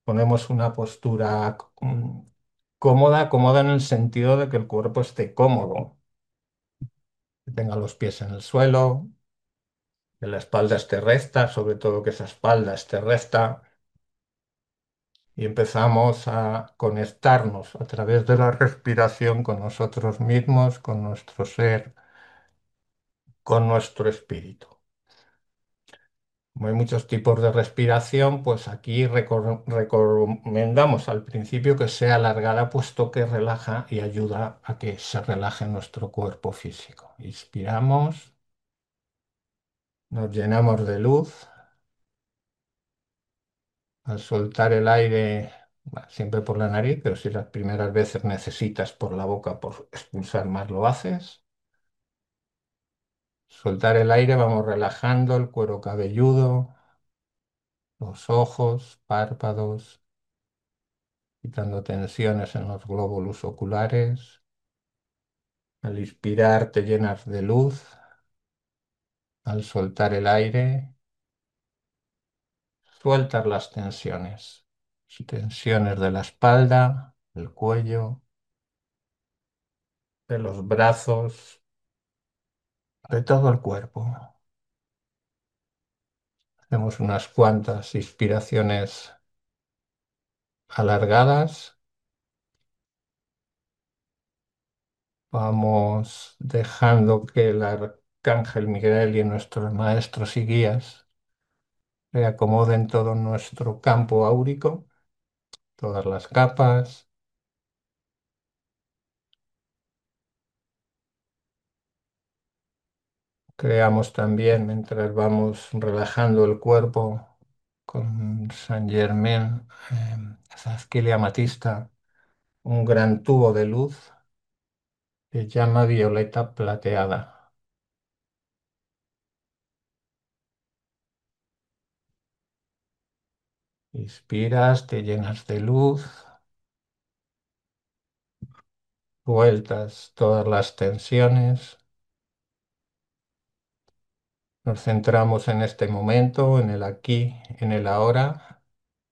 ponemos una postura cómoda, cómoda en el sentido de que el cuerpo esté cómodo, que tenga los pies en el suelo, que la espalda esté recta, sobre todo que esa espalda esté recta, y empezamos a conectarnos a través de la respiración con nosotros mismos, con nuestro ser, con nuestro espíritu. Como hay muchos tipos de respiración, pues aquí recomendamos al principio que sea alargada, puesto que relaja y ayuda a que se relaje nuestro cuerpo físico. Inspiramos, nos llenamos de luz. Al soltar el aire, siempre por la nariz, pero si las primeras veces necesitas por la boca por expulsar más, lo haces. Soltar el aire, vamos relajando el cuero cabelludo, los ojos, párpados, quitando tensiones en los glóbulos oculares. Al inspirar te llenas de luz. Al soltar el aire, sueltas las tensiones. Tensiones de la espalda, del cuello, de los brazos, de todo el cuerpo. Hacemos unas cuantas inspiraciones alargadas. Vamos dejando que el arcángel Miguel y nuestros maestros y guías reacomoden todo nuestro campo áurico, todas las capas. Creamos también, mientras vamos relajando el cuerpo con Saint Germain, Zadkiel y Amatista, un gran tubo de luz que llama violeta plateada. Inspiras, te llenas de luz, sueltas todas las tensiones. Nos centramos en este momento, en el aquí, en el ahora,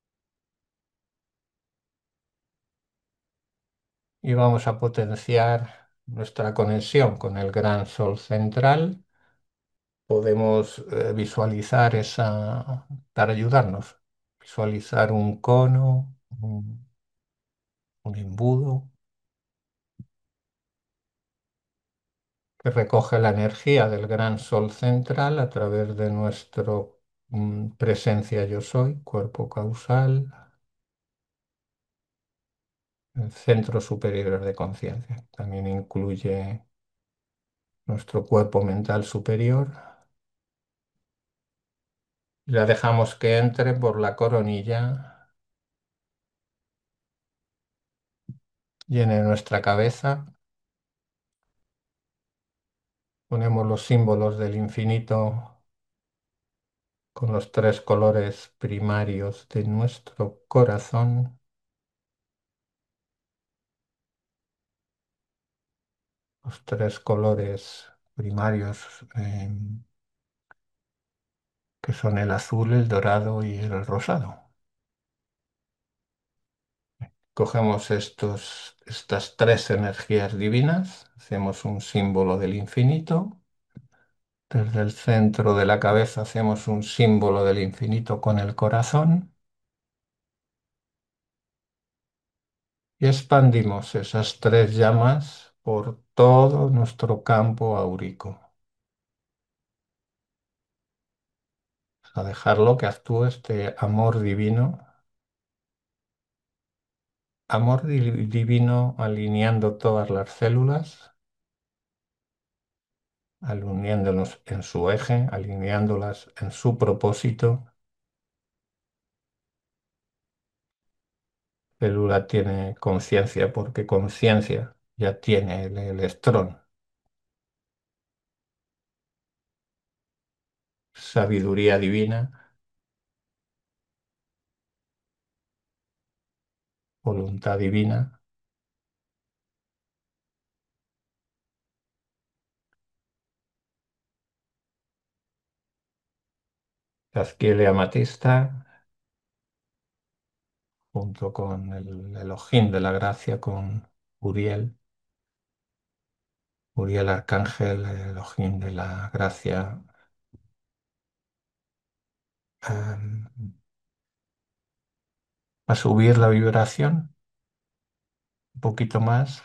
y vamos a potenciar nuestra conexión con el gran sol central. Podemos visualizar para ayudarnos, visualizar un cono, un embudo que recoge la energía del gran sol central a través de nuestro presencia yo soy, cuerpo causal, el centro superior de conciencia. También incluye nuestro cuerpo mental superior. La dejamos que entre por la coronilla, llene nuestra cabeza. Ponemos los símbolos del infinito con los tres colores primarios de nuestro corazón. Los tres colores primarios que son el azul, el dorado y el rosado. Cogemos estas tres energías divinas, hacemos un símbolo del infinito. Desde el centro de la cabeza hacemos un símbolo del infinito con el corazón y expandimos esas tres llamas por todo nuestro campo áurico. A dejarlo que actúe este amor divino, divino alineando todas las células, alineándonos en su eje, alineándolas en su propósito. Célula tiene conciencia porque conciencia ya tiene el electrón. Sabiduría divina, voluntad divina. Zasquiel y amatista, junto con el Elohim de la gracia, con Uriel, Uriel Arcángel, el Elohim de la gracia, em, a subir la vibración un poquito más.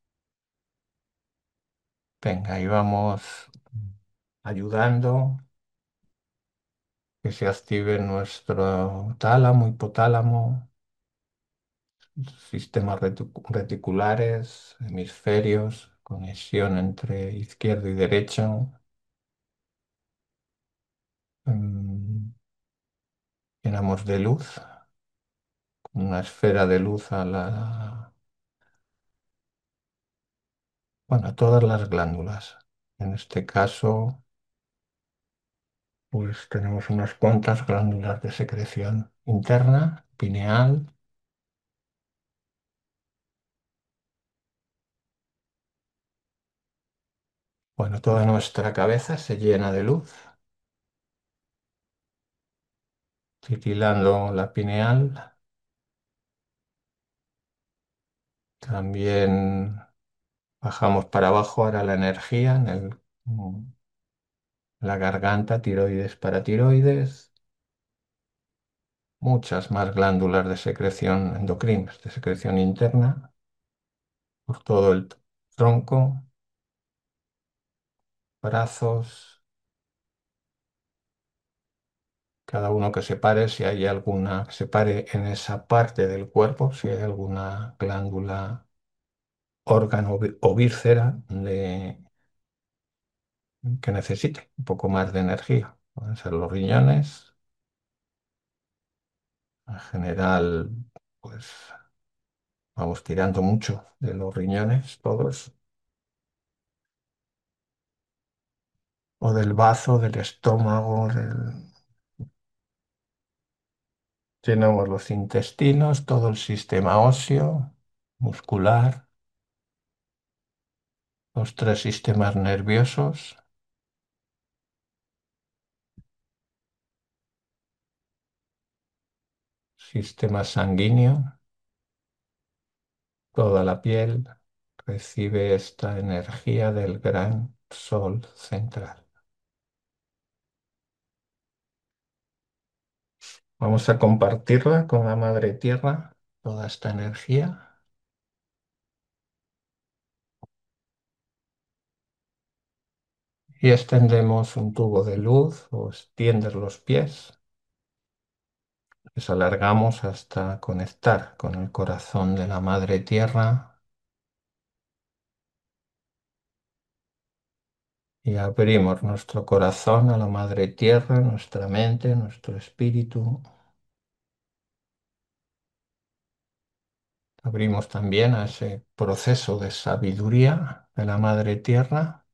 Venga, ahí vamos ayudando que se active nuestro tálamo, hipotálamo, sistemas reticulares, hemisferios, conexión entre izquierdo y derecho. Mm, Llenamos de luz, una esfera de luz bueno, a todas las glándulas. En este caso, pues tenemos unas cuantas glándulas de secreción interna, pineal. Bueno, toda nuestra cabeza se llena de luz, titilando la pineal. También bajamos para abajo ahora la energía la garganta, tiroides, paratiroides, muchas más glándulas de secreción endocrinas, de secreción interna, por todo el tronco, brazos, cada uno que se pare, si hay alguna que se pare en esa parte del cuerpo, si hay alguna glándula, órgano o víscera que necesite un poco más de energía. Pueden ser los riñones, en general, pues vamos tirando mucho de los riñones, todos, o del bazo, del estómago, llenamos los intestinos, todo el sistema óseo, muscular, los tres sistemas nerviosos, sistema sanguíneo, toda la piel recibe esta energía del gran sol central. Vamos a compartirla con la Madre Tierra, toda esta energía, y extendemos un tubo de luz o extiendes los pies. Les alargamos hasta conectar con el corazón de la Madre Tierra y abrimos nuestro corazón a la Madre Tierra, nuestra mente, nuestro espíritu. Abrimos también a ese proceso de sabiduría de la Madre Tierra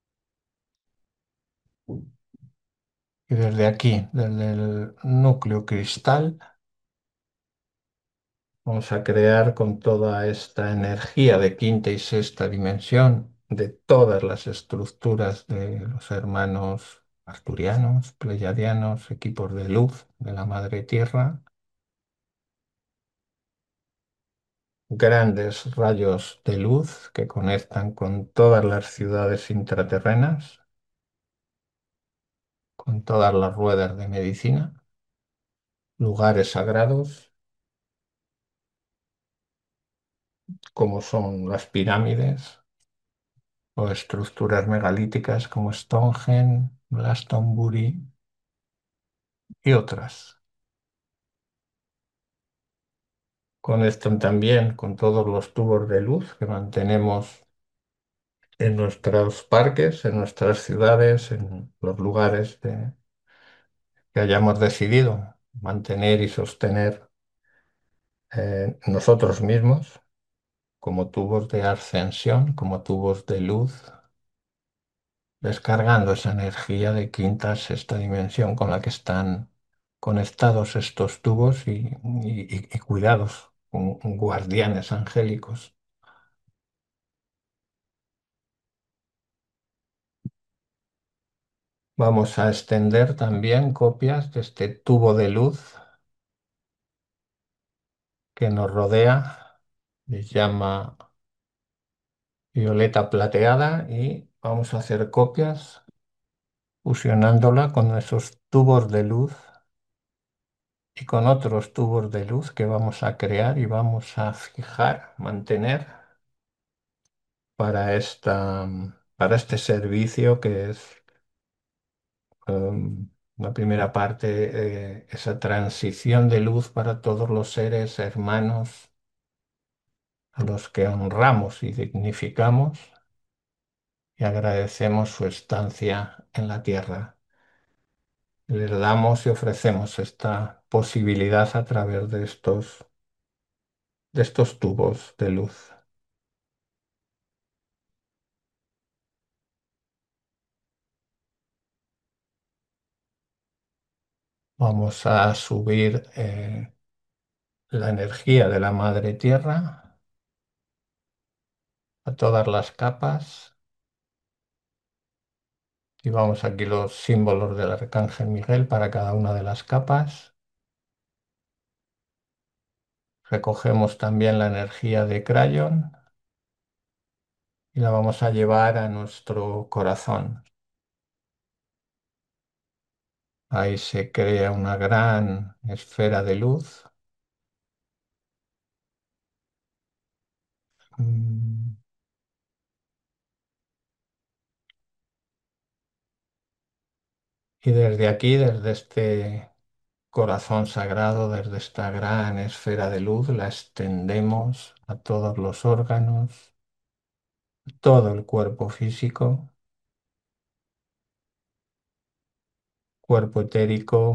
y desde aquí, desde el núcleo cristal, vamos a crear con toda esta energía de quinta y sexta dimensión de todas las estructuras de los hermanos arturianos, pleiadianos, equipos de luz de la Madre Tierra, grandes rayos de luz que conectan con todas las ciudades intraterrenas, con todas las ruedas de medicina, lugares sagrados como son las pirámides o estructuras megalíticas como Stonehenge, Glastonbury y otras. Conectan también con todos los tubos de luz que mantenemos en nuestros parques, en nuestras ciudades, en los lugares que hayamos decidido mantener y sostener nosotros mismos como tubos de ascensión, como tubos de luz, descargando esa energía de quinta, sexta dimensión con la que están conectados estos tubos y cuidados, con guardianes angélicos. Vamos a extender también copias de este tubo de luz que nos rodea, les llama violeta plateada y vamos a hacer copias fusionándola con esos tubos de luz y con otros tubos de luz que vamos a crear y vamos a fijar, mantener para este servicio que es la primera parte, esa transición de luz para todos los seres hermanos a los que honramos y dignificamos y agradecemos su estancia en la tierra. Les damos y ofrecemos esta posibilidad a través de estos tubos de luz. Vamos a subir la energía de la Madre Tierra a todas las capas y vamos aquí los símbolos del Arcángel Miguel para cada una de las capas. Recogemos también la energía de Crayon y la vamos a llevar a nuestro corazón. Ahí se crea una gran esfera de luz. Mm, Y desde aquí, desde este corazón sagrado, desde esta gran esfera de luz, la extendemos a todos los órganos, todo el cuerpo físico, cuerpo etérico,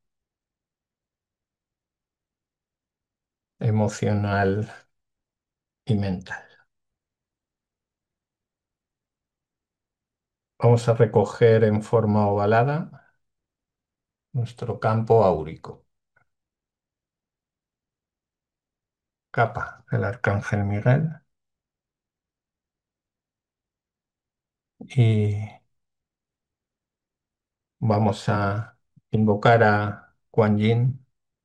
emocional y mental. Vamos a recoger en forma ovalada nuestro campo áurico, capa del Arcángel Miguel, y vamos a invocar a Kuan Yin,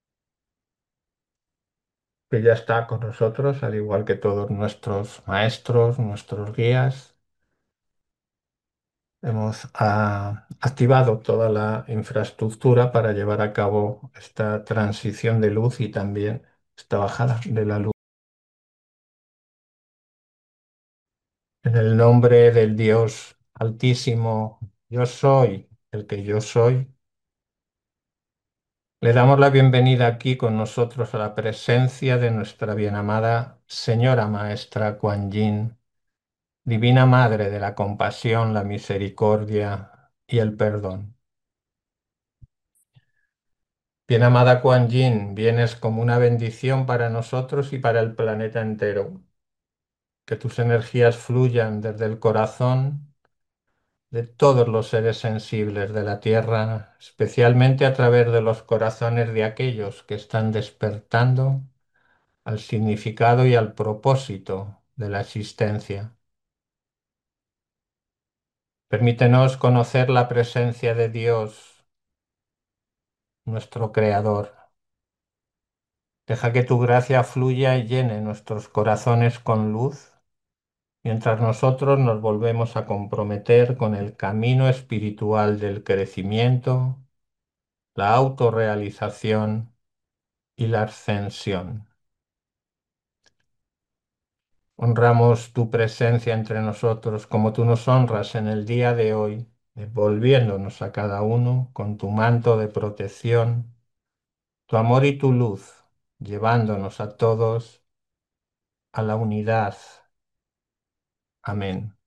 que ya está con nosotros, al igual que todos nuestros maestros, nuestros guías. Hemos activado toda la infraestructura para llevar a cabo esta transición de luz y también esta bajada de la luz. En el nombre del Dios Altísimo, yo soy el que yo soy. Le damos la bienvenida aquí con nosotros a la presencia de nuestra bienamada Señora Maestra Kuan Yin, Divina Madre de la compasión, la misericordia y el perdón. Bien amada Kuan Yin, vienes como una bendición para nosotros y para el planeta entero. Que tus energías fluyan desde el corazón de todos los seres sensibles de la Tierra, especialmente a través de los corazones de aquellos que están despertando al significado y al propósito de la existencia. Permítenos conocer la presencia de Dios, nuestro Creador. Deja que tu gracia fluya y llene nuestros corazones con luz, mientras nosotros nos volvemos a comprometer con el camino espiritual del crecimiento, la autorrealización y la ascensión. Honramos tu presencia entre nosotros como tú nos honras en el día de hoy, envolviéndonos a cada uno con tu manto de protección, tu amor y tu luz, llevándonos a todos a la unidad. Amén.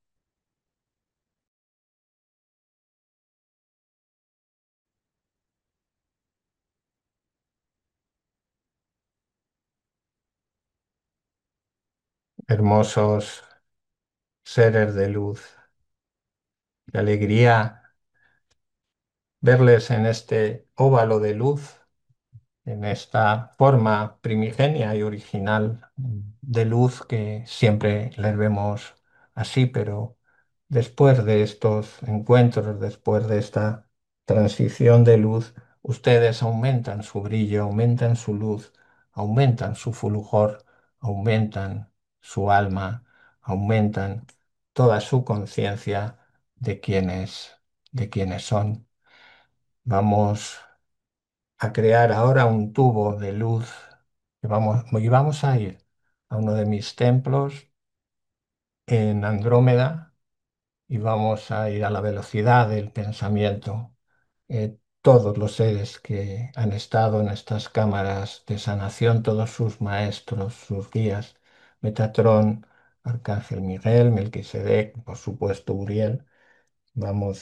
Hermosos seres de luz, qué alegría verles en este óvalo de luz, en esta forma primigenia y original de luz que siempre les vemos así, pero después de estos encuentros, después de esta transición de luz, ustedes aumentan su brillo, aumentan su luz, aumentan su fulgor, aumentan su alma, aumentan toda su conciencia de de quiénes son. Vamos a crear ahora un tubo de luz y vamos a ir a uno de mis templos en Andrómeda y vamos a ir a la velocidad del pensamiento. Todos los seres que han estado en estas cámaras de sanación, todos sus maestros, sus guías, Metatrón, Arcángel Miguel, Melquisedec, por supuesto Uriel, vamos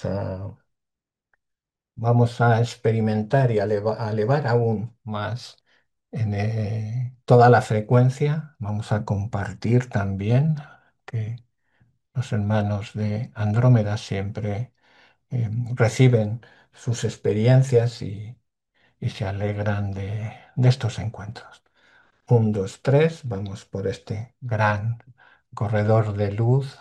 vamos a experimentar y a elevar aún más toda la frecuencia. Vamos a compartir también que los hermanos de Andrómeda siempre reciben sus experiencias y se alegran de estos encuentros. Un, dos, tres, vamos por este gran corredor de luz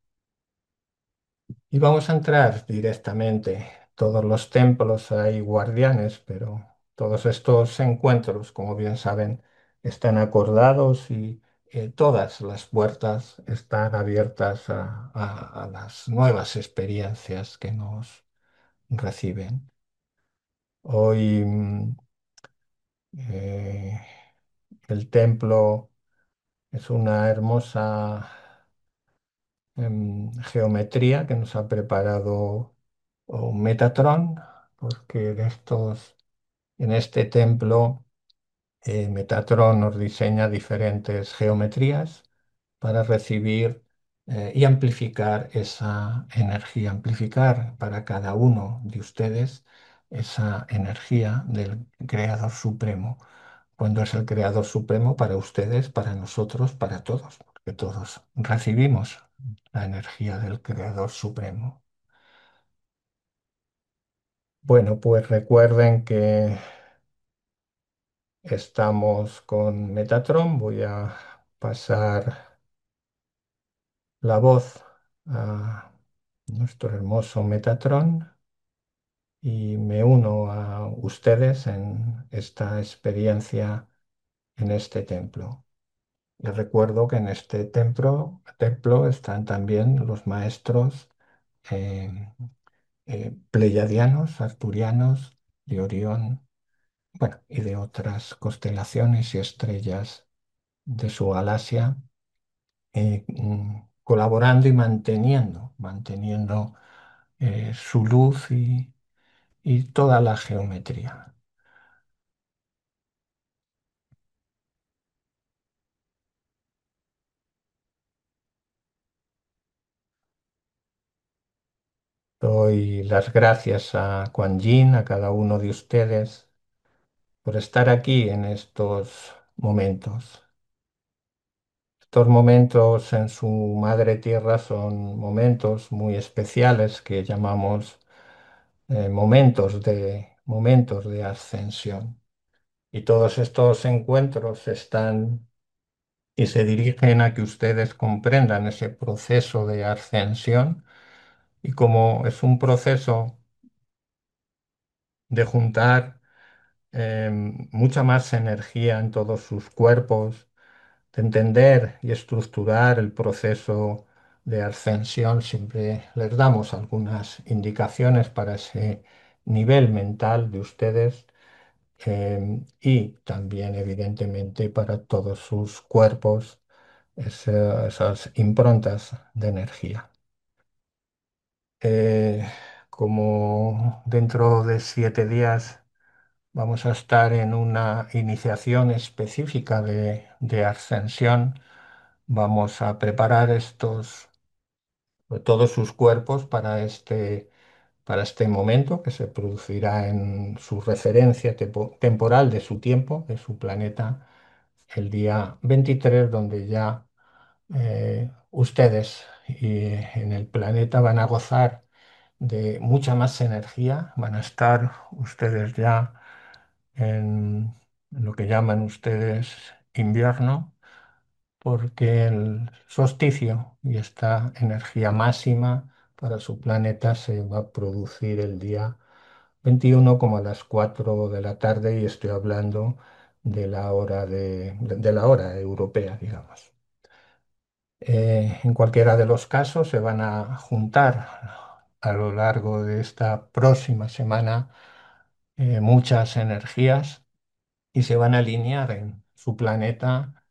y vamos a entrar directamente. Todos los templos hay guardianes, pero todos estos encuentros, como bien saben, están acordados y todas las puertas están abiertas a las nuevas experiencias que nos reciben. Hoy eh, el templo es una hermosa geometría que nos ha preparado Metatron, porque en este templo Metatron nos diseña diferentes geometrías para recibir y amplificar esa energía, amplificar para cada uno de ustedes esa energía del Creador Supremo. Cuando es el Creador Supremo para ustedes, para nosotros, para todos, porque todos recibimos la energía del Creador Supremo. Bueno, pues recuerden que estamos con Metatron. Voy a pasar la voz a nuestro hermoso Metatron y me uno a ustedes en esta experiencia en este templo. Les recuerdo que en este templo están también los maestros eh, pleiadianos, arturianos, de Orión, bueno, y de otras constelaciones y estrellas de su galaxia, colaborando y manteniendo su luz y toda la geometría. Doy las gracias a Kuan Yin, a cada uno de ustedes, por estar aquí en estos momentos. Estos momentos en su madre tierra son momentos muy especiales que llamamos momentos de ascensión. Y todos estos encuentros están y se dirigen a que ustedes comprendan ese proceso de ascensión y como es un proceso de juntar mucha más energía en todos sus cuerpos, de entender y estructurar el proceso de ascensión, siempre les damos algunas indicaciones para ese nivel mental de ustedes y también, evidentemente, para todos sus cuerpos, esas improntas de energía. Eh, como dentro de 7 días vamos a estar en una iniciación específica de ascensión. Vamos a preparar todos sus cuerpos para este momento que se producirá en su referencia temporal de su tiempo, de su planeta, el día 23, donde ya ustedes en el planeta van a gozar de mucha más energía, van a estar ustedes ya en lo que llaman ustedes invierno, porque el solsticio y esta energía máxima para su planeta se va a producir el día 21 como a las 4 de la tarde y estoy hablando de la hora europea, digamos. En cualquiera de los casos se van a juntar a lo largo de esta próxima semana muchas energías y se van a alinear en su planeta.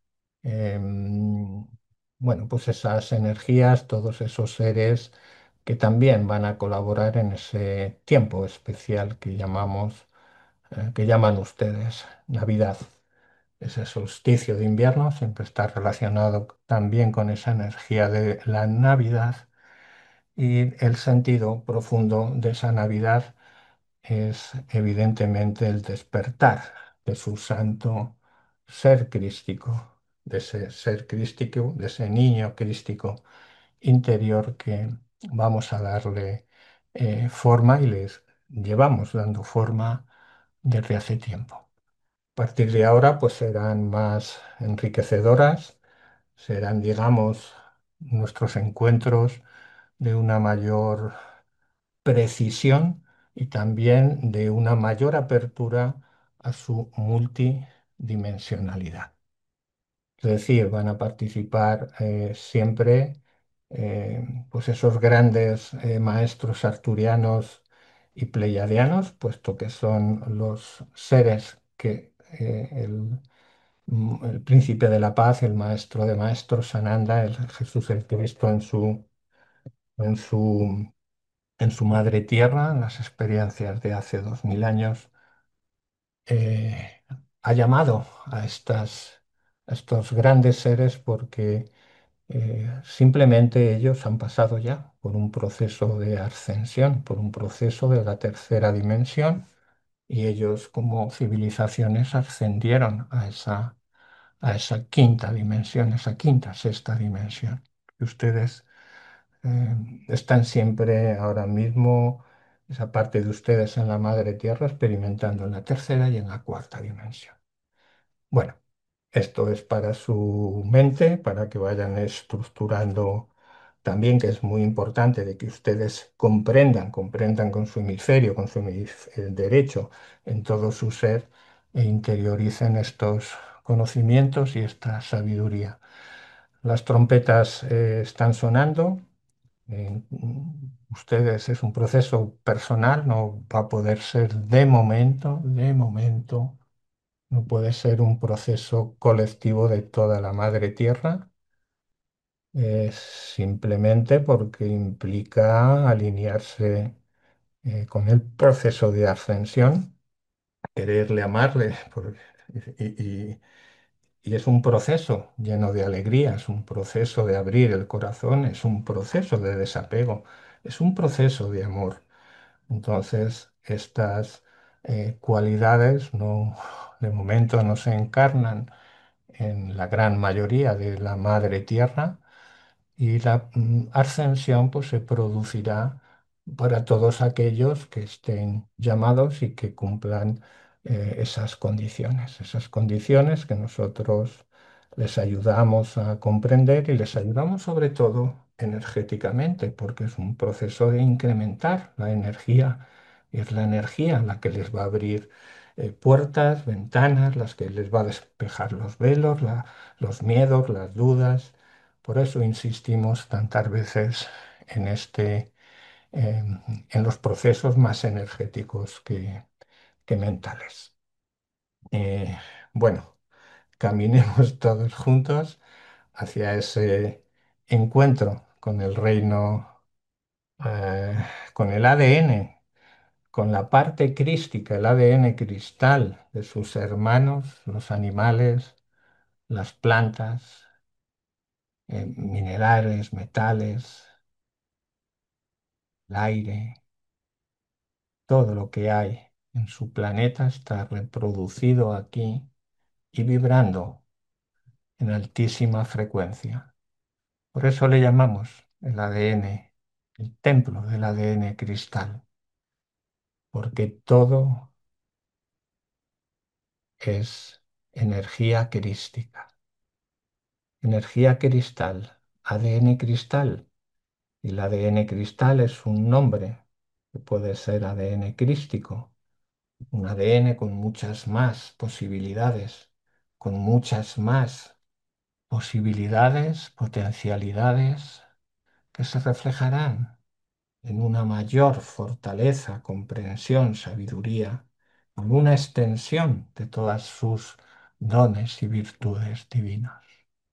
Bueno, pues esas energías, todos esos seres que también van a colaborar en ese tiempo especial que llaman ustedes Navidad. Ese solsticio de invierno siempre está relacionado también con esa energía de la Navidad y el sentido profundo de esa Navidad es evidentemente el despertar de su santo ser crístico, de ese ser crístico, de ese niño crístico interior que vamos a darle forma y les llevamos dando forma desde hace tiempo. A partir de ahora, pues serán más enriquecedoras, serán, digamos, nuestros encuentros de una mayor precisión y también de una mayor apertura a su multidimensionalidad. Es decir, van a participar siempre pues esos grandes maestros arturianos y pleiadianos, puesto que son los seres que el príncipe de la paz, el maestro de maestros, Sananda, el Jesús el Cristo en su en su madre tierra, en las experiencias de hace 2000 años, eh, ha llamado a estos grandes seres porque simplemente ellos han pasado ya por un proceso de ascensión, por un proceso de la tercera dimensión, y ellos como civilizaciones ascendieron a esa quinta dimensión, esa quinta, sexta dimensión. Y ustedes están siempre ahora mismo, esa parte de ustedes en la madre tierra, experimentando en la tercera y en la cuarta dimensión. Bueno, esto es para su mente, para que vayan estructurando también, que es muy importante de que ustedes comprendan con su hemisferio, con su derecho en todo su ser e interioricen estos conocimientos y esta sabiduría. Las trompetas están sonando. Ustedes es un proceso personal, no va a poder ser de momento, no puede ser un proceso colectivo de toda la madre tierra, simplemente porque implica alinearse con el proceso de ascensión, quererle, amarle, y, y es un proceso lleno de alegría, es un proceso de abrir el corazón, es un proceso de desapego, es un proceso de amor. Entonces, estas cualidades no, de momento no se encarnan en la gran mayoría de la madre tierra, y la ascensión pues se producirá para todos aquellos que estén llamados y que cumplan esas condiciones que nosotros les ayudamos a comprender y les ayudamos sobre todo energéticamente, porque es un proceso de incrementar la energía, y es la energía la que les va a abrir puertas, ventanas, las que les va a despejar los velos, los miedos, las dudas. Por eso insistimos tantas veces en en los procesos más energéticos que mentales. Eh, bueno, caminemos todos juntos hacia ese encuentro con el reino, eh, con el ADN, con la parte crística, el ADN cristal de sus hermanos, los animales, las plantas, minerales, metales, el aire. Todo lo que hay en su planeta está reproducido aquí y vibrando en altísima frecuencia. Por eso le llamamos el ADN, el templo del ADN cristal, porque todo es energía crística, energía cristal, ADN cristal. Y el ADN cristal es un nombre que puede ser ADN crístico, un ADN con muchas más posibilidades, con muchas más posibilidades, potencialidades que se reflejarán en una mayor fortaleza, comprensión, sabiduría, en una extensión de todas sus dones y virtudes divinas.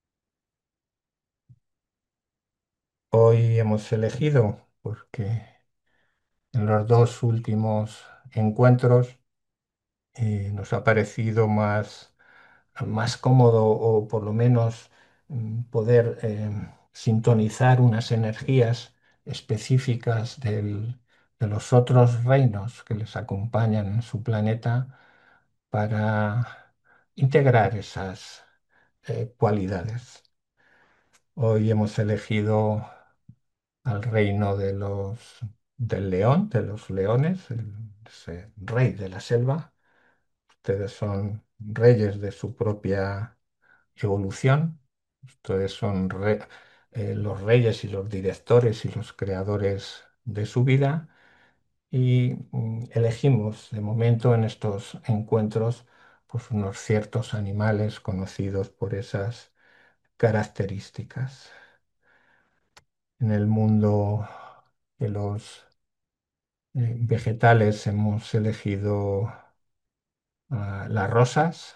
Hoy hemos elegido, porque en los dos últimos encuentros nos ha parecido más cómodo o por lo menos poder sintonizar unas energías específicas de los otros reinos que les acompañan en su planeta para integrar esas cualidades. Hoy hemos elegido al reino del león, de los leones, ese rey de la selva. Ustedes son reyes de su propia evolución. Ustedes son los reyes y los directores y los creadores de su vida. Y elegimos de momento en estos encuentros pues unos ciertos animales conocidos por esas características. En el mundo de los vegetales hemos elegido las rosas.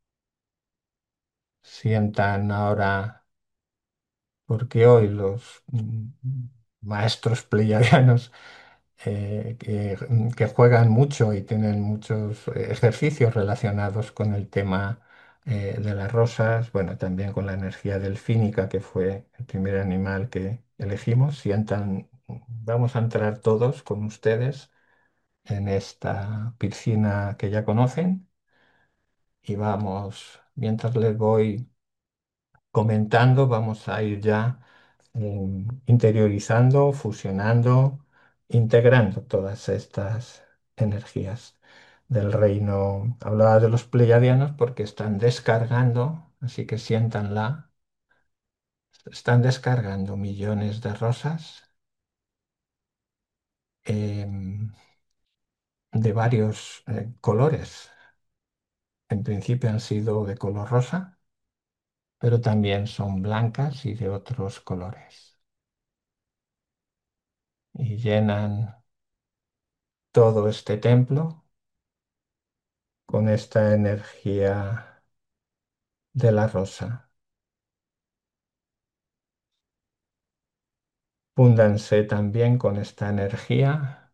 Sientan ahora, porque hoy los maestros pleiadianos que juegan mucho y tienen muchos ejercicios relacionados con el tema de las rosas, bueno, también con la energía delfínica, que fue el primer animal que elegimos. Sientan, vamos a entrar todos con ustedes en esta piscina que ya conocen y vamos, mientras les voy comentando, vamos a ir ya interiorizando, fusionando, integrando todas estas energías del reino. Hablaba de los pleiadianos porque están descargando, así que siéntanla, están descargando millones de rosas em, de varios colores. En principio han sido de color rosa, pero también son blancas y de otros colores. Y llenan todo este templo con esta energía de la rosa. Fúndanse también con esta energía.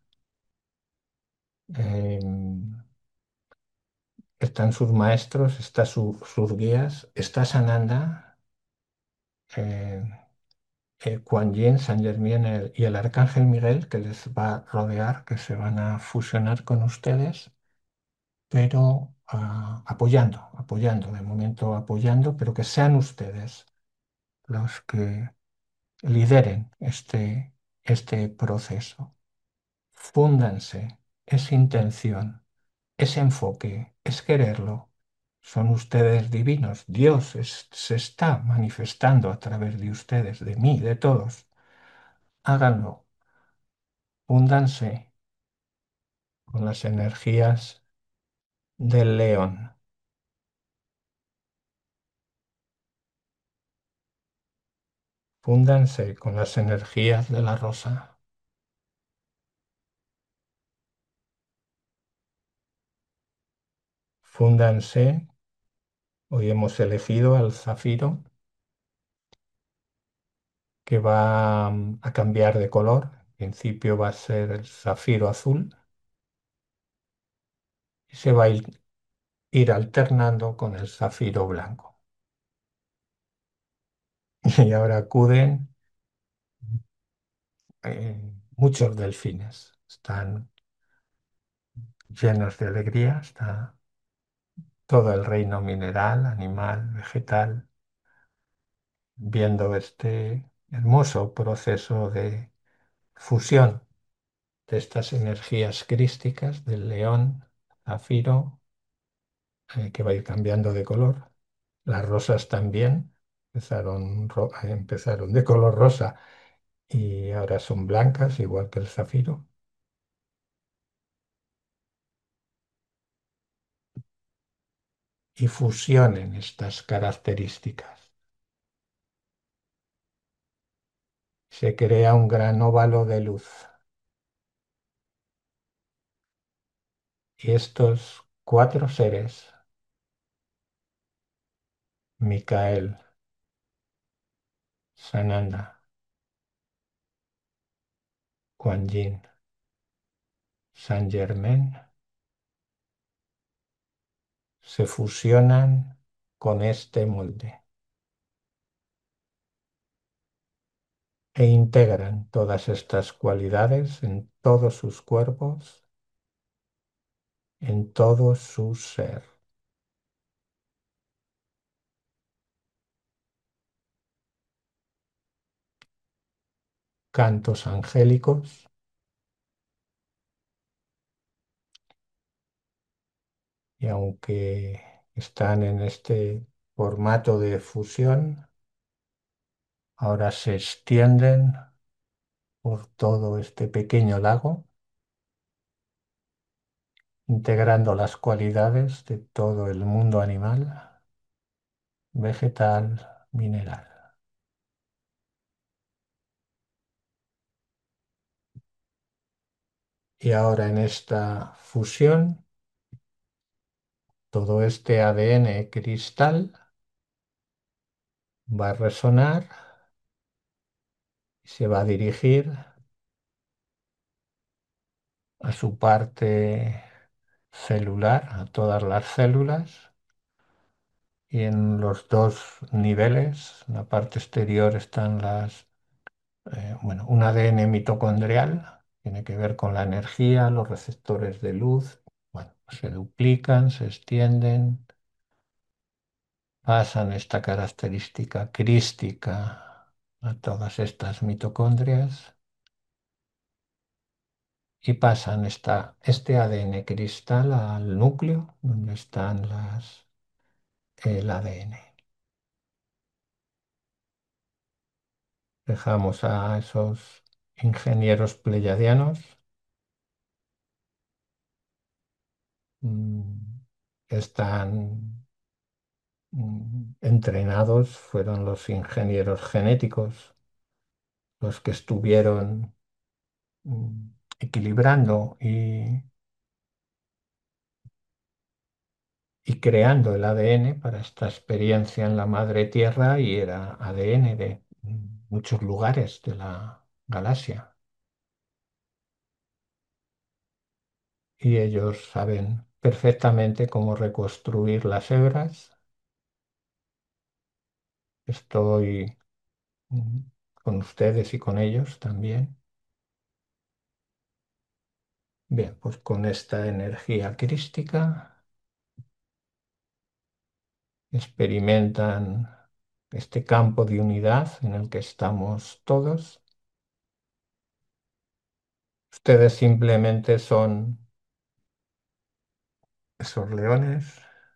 em, Están sus maestros, están sus guías, está Sananda, eh, Kuan Yin, San Germain y el Arcángel Miguel que les va a rodear, que se van a fusionar con ustedes, pero apoyando, de momento apoyando, pero que sean ustedes los que lideren este proceso. Fúndanse, es intención, es enfoque, es quererlo. Son ustedes divinos. Dios se está manifestando a través de ustedes, de mí, de todos. Háganlo. Fúndanse con las energías del león. Fúndanse con las energías de la rosa. Fúndanse. Hoy hemos elegido al zafiro que va a cambiar de color. En principio va a ser el zafiro azul y se va a ir alternando con el zafiro blanco. Y ahora acuden muchos delfines. Están llenos de alegría. Está todo el reino mineral, animal, vegetal, viendo este hermoso proceso de fusión de estas energías crísticas del león, zafiro, que va a ir cambiando de color. Las rosas también empezaron de color rosa y ahora son blancas, igual que el zafiro. y fusionen estas características. Se crea un gran óvalo de luz. Y estos cuatro seres, Micael, Sananda, Kuan Yin, Saint Germain, se fusionan con este molde e integran todas estas cualidades en todos sus cuerpos, en todo su ser. Cantos angélicos y aunque están en este formato de fusión, ahora se extienden por todo este pequeño lago, integrando las cualidades de todo el mundo animal, vegetal, mineral. Y ahora en esta fusión, todo este ADN cristal va a resonar y se va a dirigir a su parte celular, a todas las células, y en los dos niveles, en la parte exterior están bueno, un ADN mitocondrial, tiene que ver con la energía, los receptores de luz, bueno, se duplican, se extienden, pasan esta característica crística a todas estas mitocondrias y pasan este ADN cristal al núcleo donde están el ADN. Dejamos a esos ingenieros pleyadianos. mm, Están entrenados, fueron los ingenieros genéticos los que estuvieron mm, equilibrando y creando el ADN para esta experiencia en la madre Tierra y era ADN de muchos lugares de la galaxia. Y ellos saben perfectamente cómo reconstruir las hebras. Estoy mm, con ustedes y con ellos también. Bien, pues con esta energía crística experimentan este campo de unidad en el que estamos todos. Ustedes simplemente son esos leones,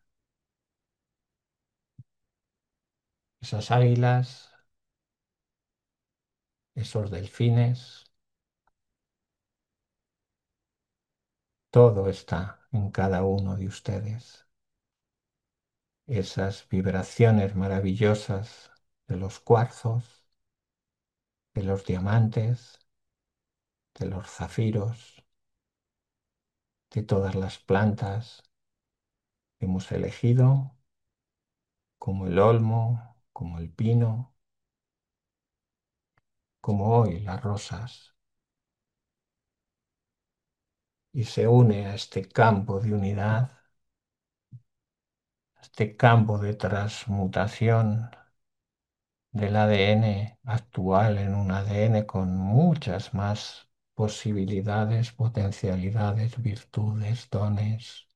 esas águilas, esos delfines. Todo está en cada uno de ustedes. Esas vibraciones maravillosas de los cuarzos, de los diamantes, de los zafiros, de todas las plantas que hemos elegido, como el olmo, como el pino, como hoy las rosas, y se une a este campo de unidad, a este campo de transmutación del ADN actual en un ADN con muchas más posibilidades, potencialidades, virtudes, dones,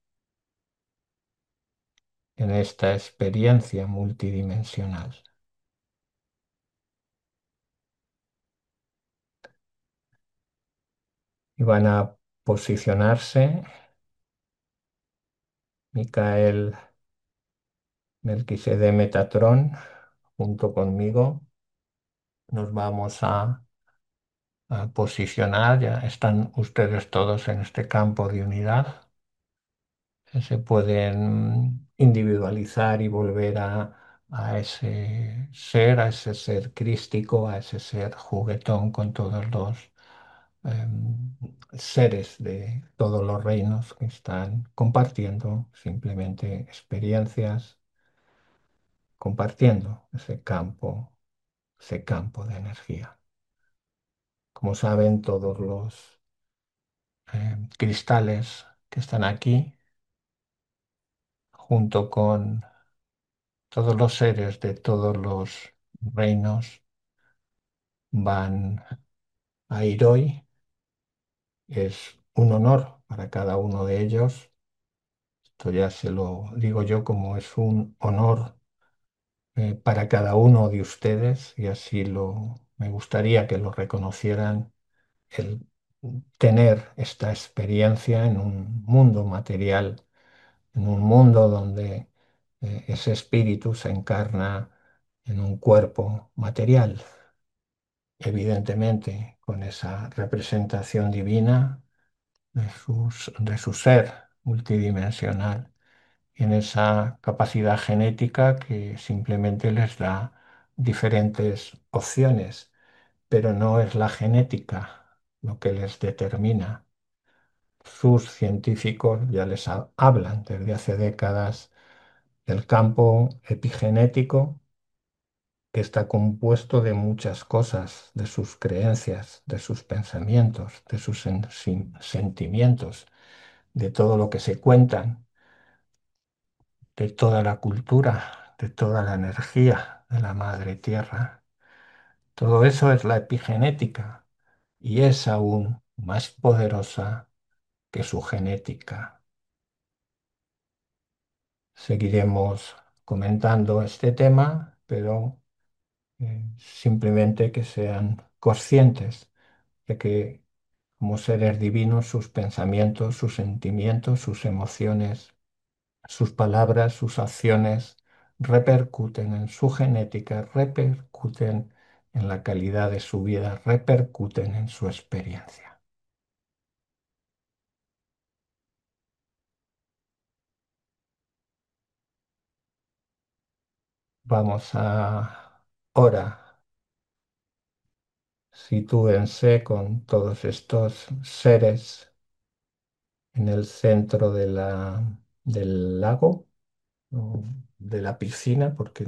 en esta experiencia multidimensional. Y van a posicionarse Micael Melquisede Metatrón junto conmigo. Nos vamos a posicionar, ya están ustedes todos en este campo de unidad. Se pueden individualizar y volver a ese ser crístico, a ese ser juguetón con todos los seres de todos los reinos que están compartiendo simplemente experiencias, compartiendo ese campo de energía. Como saben, todos los cristales que están aquí, junto con todos los seres de todos los reinos, van a Iroi. Es un honor para cada uno de ellos. Esto ya se lo digo yo como es un honor para cada uno de ustedes y así me gustaría que lo reconocieran el tener esta experiencia en un mundo material, en un mundo donde ese espíritu se encarna en un cuerpo material, evidentemente con esa representación divina de su ser multidimensional y en esa capacidad genética que simplemente les da diferentes opciones, pero no es la genética lo que les determina. Sus científicos ya hablan desde hace décadas del campo epigenético que está compuesto de muchas cosas, de sus creencias, de sus pensamientos, de sus sentimientos, de todo lo que se cuentan, de toda la cultura, de toda la energía de la madre tierra. Todo eso es la epigenética y es aún más poderosa que su genética. Seguiremos comentando este tema, pero simplemente que sean conscientes de que como seres divinos sus pensamientos, sus sentimientos, sus emociones, sus palabras, sus acciones repercuten en su genética, repercuten en la calidad de su vida, repercuten en su experiencia. Vamos a ahora sitúense con todos estos seres en el centro del lago o de la piscina porque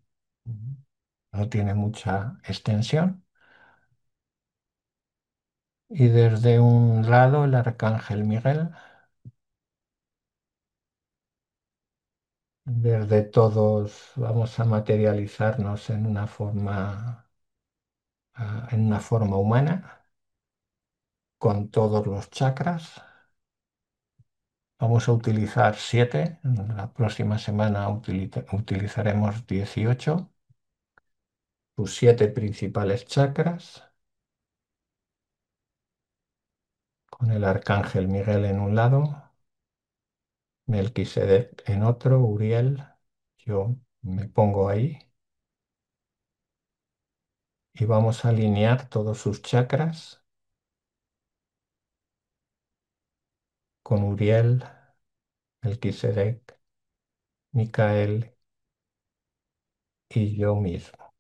no tiene mucha extensión. Y desde un lado el arcángel Miguel, desde todos vamos a materializarnos en una forma humana, con todos los chakras. Vamos a utilizar 7, la próxima semana utilizaremos 18, sus 7 principales chakras, con el arcángel Miguel en un lado, Melquisedec en otro, Uriel, yo me pongo ahí y vamos a alinear todos sus chakras con Uriel, Melquisedec, Micael y yo mismo.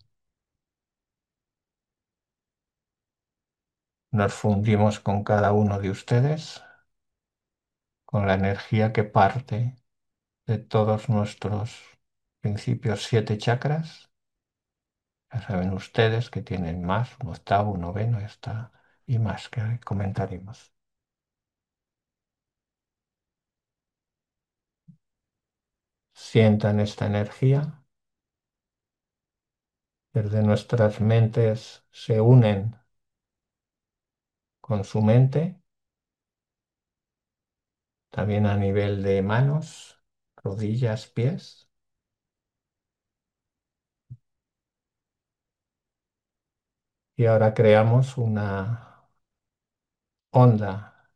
Nos fundimos con cada uno de ustedes, con la energía que parte de todos nuestros principios 7 chakras. Ya saben ustedes que tienen más, un octavo, un noveno, está, y más que comentaremos. Sientan esta energía, desde nuestras mentes se unen con su mente, también a nivel de manos, rodillas, pies. Y ahora creamos una onda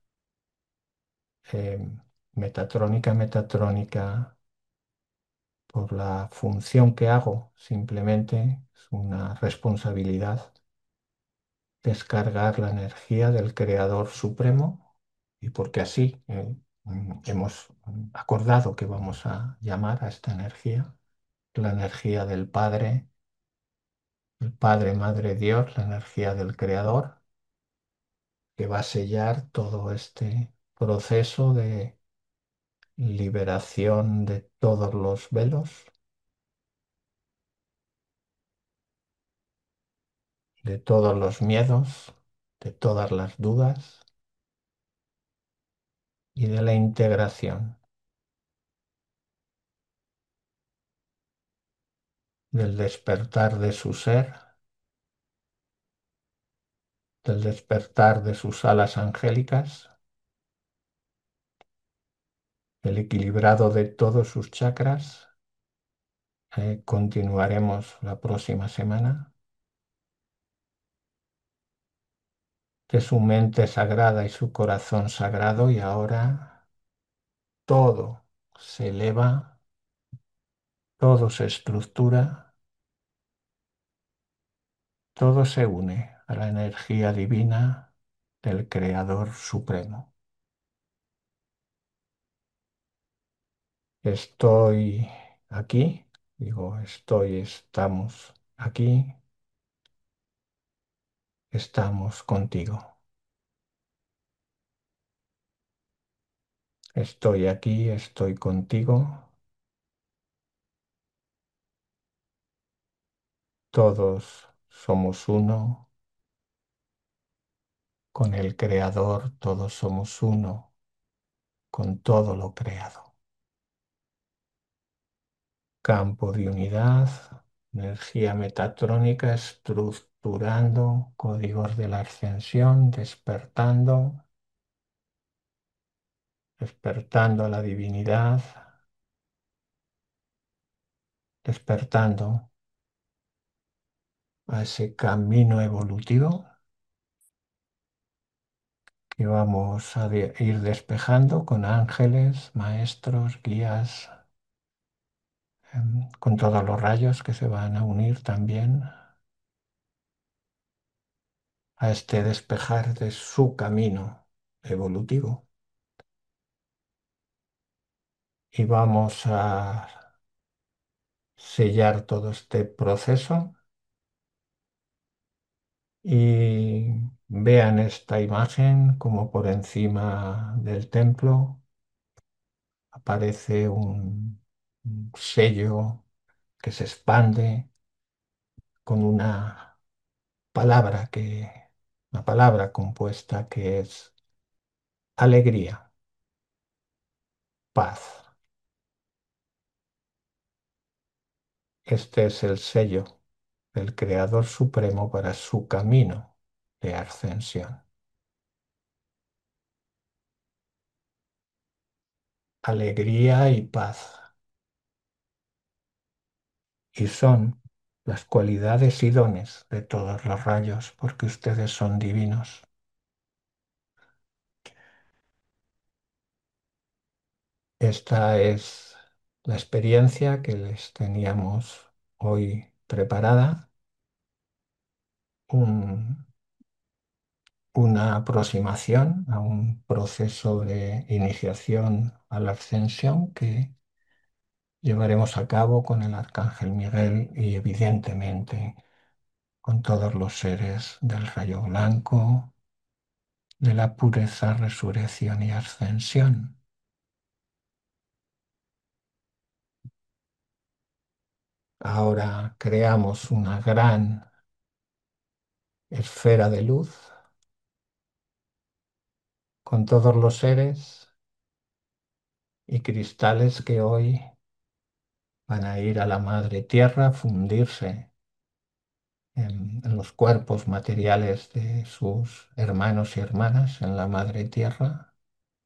eh, metatrónica por la función que hago. Simplemente es una responsabilidad descargar la energía del Creador Supremo y porque así hemos acordado que vamos a llamar a esta energía la energía del Padre, el Padre, Madre, Dios, la energía del Creador, que va a sellar todo este proceso de liberación de todos los velos, de todos los miedos, de todas las dudas y de la integración, del despertar de su ser, del despertar de sus alas angélicas, el equilibrado de todos sus chakras. Continuaremos la próxima semana, de su mente sagrada y su corazón sagrado, y ahora todo se eleva, todo se estructura, todo se une a la energía divina del Creador Supremo. Estoy aquí, digo, estamos aquí, estamos contigo. Estoy aquí, estoy contigo. Todos somos uno con el Creador, todos somos uno con todo lo creado. Campo de unidad, energía metatrónica estructurando códigos de la ascensión, despertando a la divinidad, despertando a ese camino evolutivo que vamos a ir despejando con ángeles, maestros, guías, con todos los rayos que se van a unir también a este despejar de su camino evolutivo. Y vamos a sellar todo este proceso y vean esta imagen como por encima del templo aparece un sello que se expande con palabra una palabra compuesta que es alegría, paz. Este es el sello del Creador Supremo para su camino de ascensión. Alegría y paz. Y son las cualidades y dones de todos los rayos, porque ustedes son divinos. Esta es la experiencia que les teníamos hoy preparada, un- una aproximación a un proceso de iniciación a la ascensión que llevaremos a cabo con el Arcángel Miguel y evidentemente con todos los seres del rayo blanco, de la pureza, resurrección y ascensión. Ahora creamos una gran esfera de luz con todos los seres y cristales que hoy van a ir a la madre tierra a fundirse en los cuerpos materiales de sus hermanos y hermanas en la madre tierra.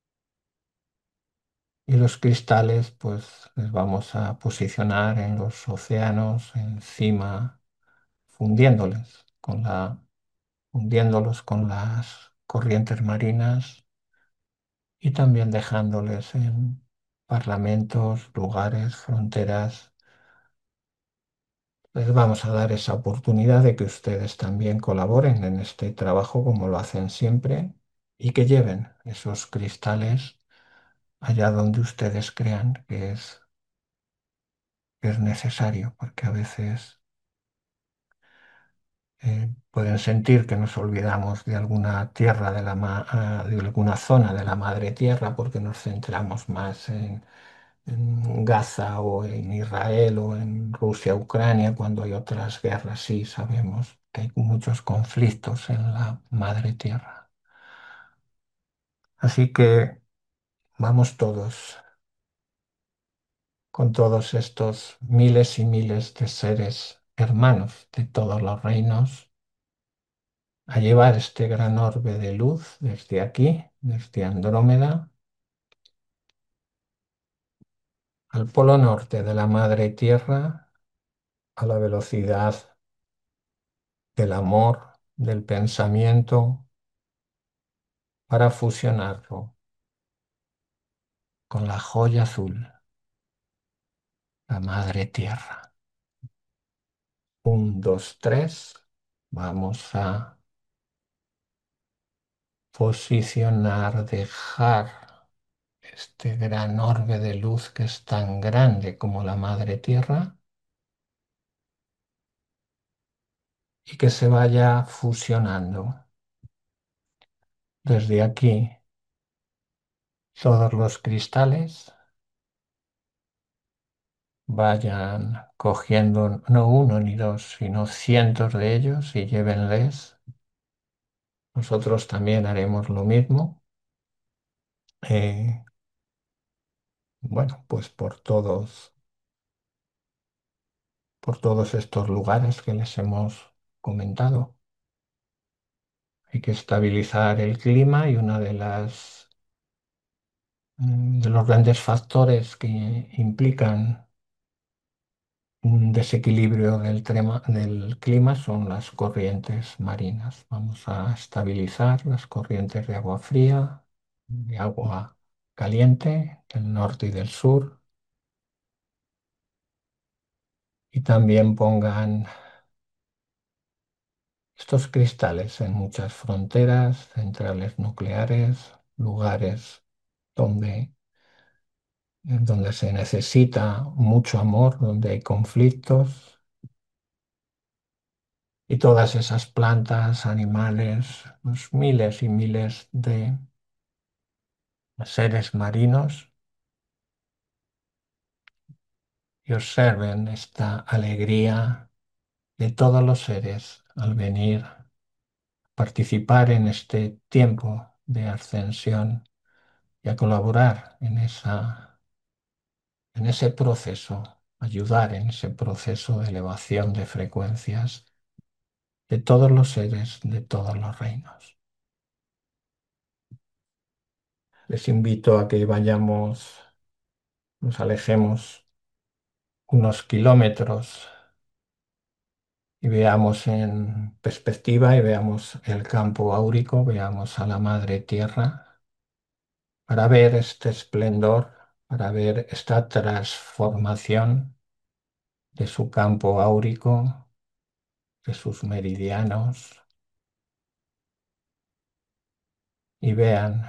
Y los cristales, pues les vamos a posicionar en los océanos, encima, fundiéndoles hundiéndolos con las corrientes marinas y también dejándoles en parlamentos, lugares, fronteras. Les vamos a dar esa oportunidad de que ustedes también colaboren en este trabajo como lo hacen siempre y que lleven esos cristales allá donde ustedes crean que es necesario, porque a veces pueden sentir que nos olvidamos de alguna tierra de alguna zona de la madre tierra porque nos centramos más en Gaza o en Israel o en Rusia, Ucrania, cuando hay otras guerras. Sí, sabemos que hay muchos conflictos en la madre tierra. Así que vamos todos, con todos estos miles y miles de seres hermanos de todos los reinos, a llevar este gran orbe de luz desde aquí, desde Andrómeda, al polo norte de la madre tierra, a la velocidad del amor, del pensamiento, para fusionarlo con la joya azul, la madre tierra. Un, dos, tres. Vamos a posicionar, dejar este gran orbe de luz que es tan grande como la madre tierra y que se vaya fusionando. Desde aquí, todos los cristales vayan cogiendo no uno ni dos, sino cientos de ellos y llévenles. Nosotros también haremos lo mismo. eh, bueno, pues por todos estos lugares que les hemos comentado. Hay que estabilizar el clima y una de los grandes factores que implican un desequilibrio del clima son las corrientes marinas. Vamos a estabilizar las corrientes de agua fría, de agua caliente, del norte y del sur, y también pongan estos cristales en muchas fronteras, centrales nucleares, lugares donde, donde se necesita mucho amor, donde hay conflictos, y todas esas plantas, animales, los miles y miles de seres marinos, y observen esta alegría de todos los seres al venir a participar en este tiempo de ascensión y a colaborar en ese proceso, ayudar en ese proceso de elevación de frecuencias de todos los seres de todos los reinos. Les invito a que vayamos, nos alejemos unos kilómetros y veamos en perspectiva y veamos el campo áurico, veamos a la madre tierra para ver este esplendor, para ver esta transformación de su campo áurico, de sus meridianos, y vean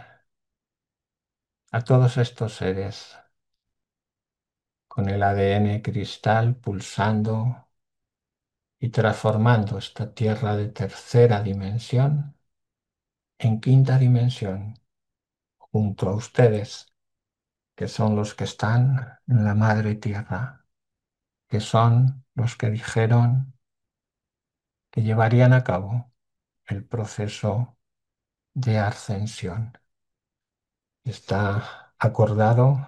a todos estos seres con el ADN cristal pulsando y transformando esta tierra de tercera dimensión en quinta dimensión junto a ustedes, que son los que están en la madre tierra, que son los que dijeron que llevarían a cabo el proceso de ascensión. Está acordado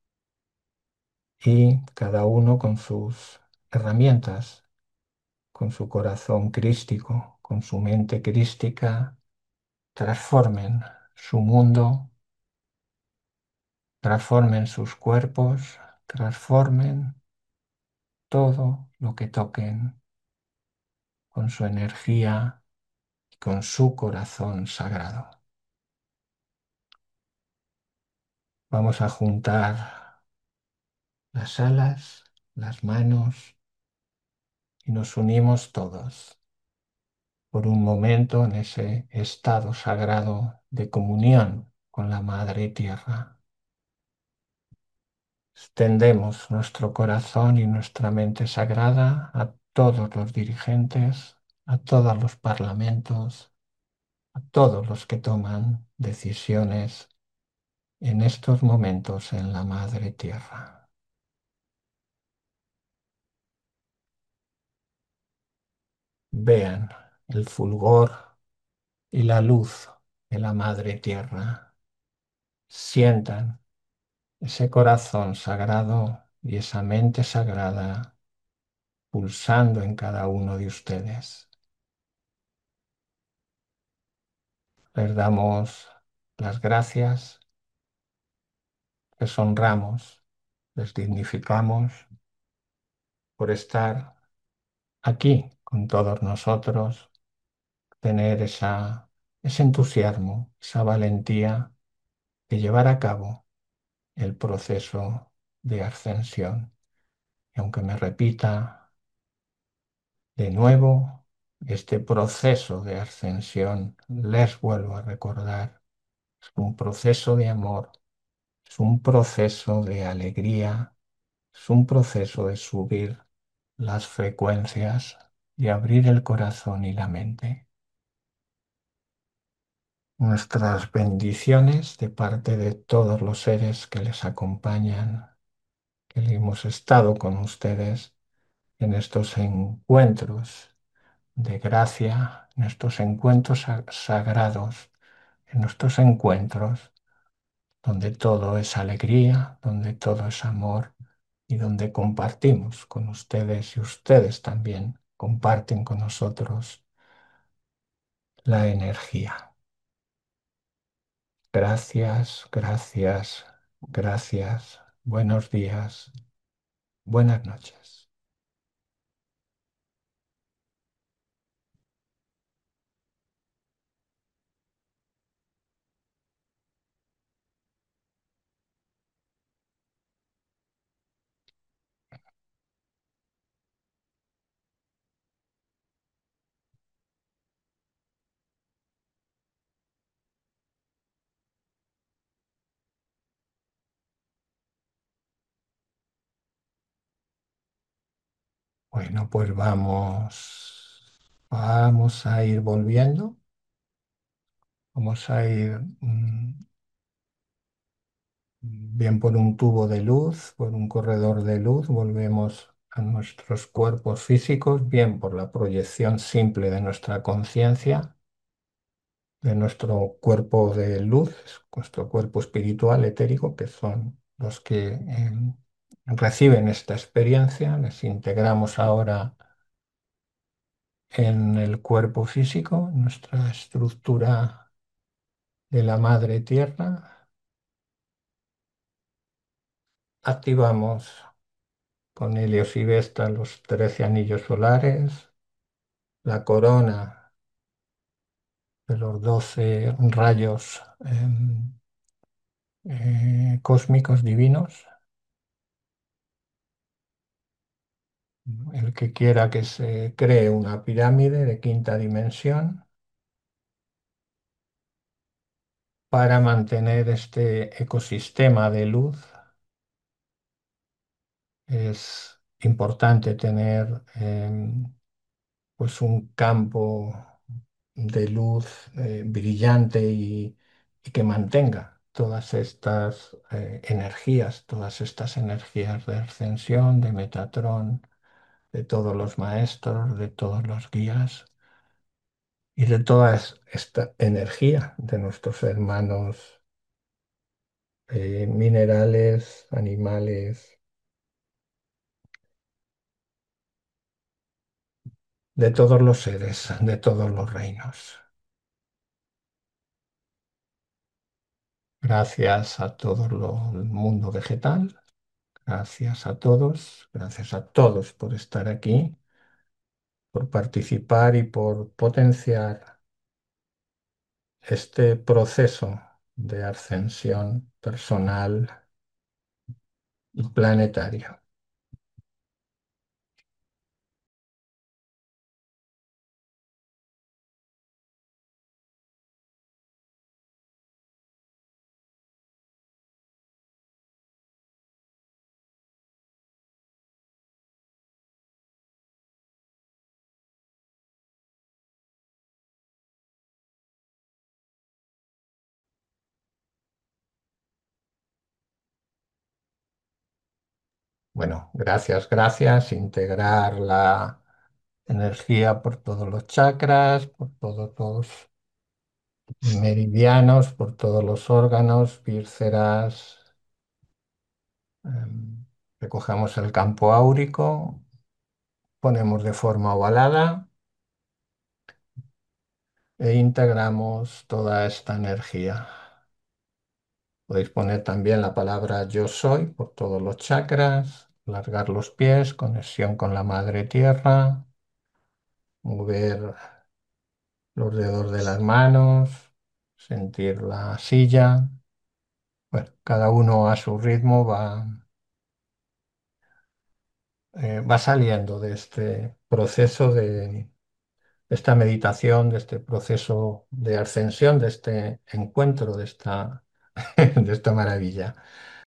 y cada uno con sus herramientas, con su corazón crístico, con su mente crística, transformen su mundo, transformen sus cuerpos, transformen todo lo que toquen con su energía y con su corazón sagrado. Vamos a juntar las alas, las manos y nos unimos todos por un momento en ese estado sagrado de comunión con la Madre Tierra. Extendemos nuestro corazón y nuestra mente sagrada a todos los dirigentes, a todos los parlamentos, a todos los que toman decisiones en estos momentos en la Madre Tierra. Vean el fulgor y la luz de la Madre Tierra. Sientan ese corazón sagrado y esa mente sagrada pulsando en cada uno de ustedes. Les damos las gracias, les honramos, les dignificamos por estar aquí con todos nosotros, tener ese entusiasmo, esa valentía de llevar a cabo el proceso de ascensión. Y aunque me repita de nuevo, este proceso de ascensión, les vuelvo a recordar, es un proceso de amor, es un proceso de alegría, es un proceso de subir las frecuencias y abrir el corazón y la mente. Nuestras bendiciones de parte de todos los seres que les acompañan, que hemos estado con ustedes en estos encuentros de gracia, en estos encuentros sagrados, en nuestros encuentros donde todo es alegría, donde todo es amor y donde compartimos con ustedes y ustedes también comparten con nosotros la energía. Gracias, gracias, gracias. Buenos días, buenas noches. Bueno, pues vamos a ir volviendo. Vamos a ir bien por un tubo de luz, por un corredor de luz, volvemos a nuestros cuerpos físicos, bien por la proyección simple de nuestra conciencia, de nuestro cuerpo de luz, nuestro cuerpo espiritual, etérico, que son los que reciben esta experiencia. Les integramos ahora en el cuerpo físico, nuestra estructura de la madre tierra. Activamos con Helios y Vesta los 13 anillos solares, la corona de los 12 rayos cósmicos divinos. El que quiera que se cree una pirámide de quinta dimensión para mantener este ecosistema de luz, es importante tener pues un campo de luz brillante y que mantenga todas estas energías de ascensión, de Metatrón, de todos los maestros, de todos los guías y de toda esta energía de nuestros hermanos minerales, animales, de todos los seres, de todos los reinos. Gracias a todo el mundo vegetal, gracias a todos por estar aquí, por participar y por potenciar este proceso de ascensión personal y planetario. Bueno, gracias, gracias. Integrar la energía por todos los chakras, por todos los meridianos, por todos los órganos, vísceras. Recogemos el campo áurico, ponemos de forma ovalada e integramos toda esta energía. Podéis poner también la palabra yo soy por todos los chakras, alargar los pies, conexión con la madre tierra, mover los dedos de las manos, sentir la silla. Bueno, cada uno a su ritmo va saliendo de este proceso de esta meditación, de este proceso de ascensión, de este encuentro, de esta, de esta maravilla.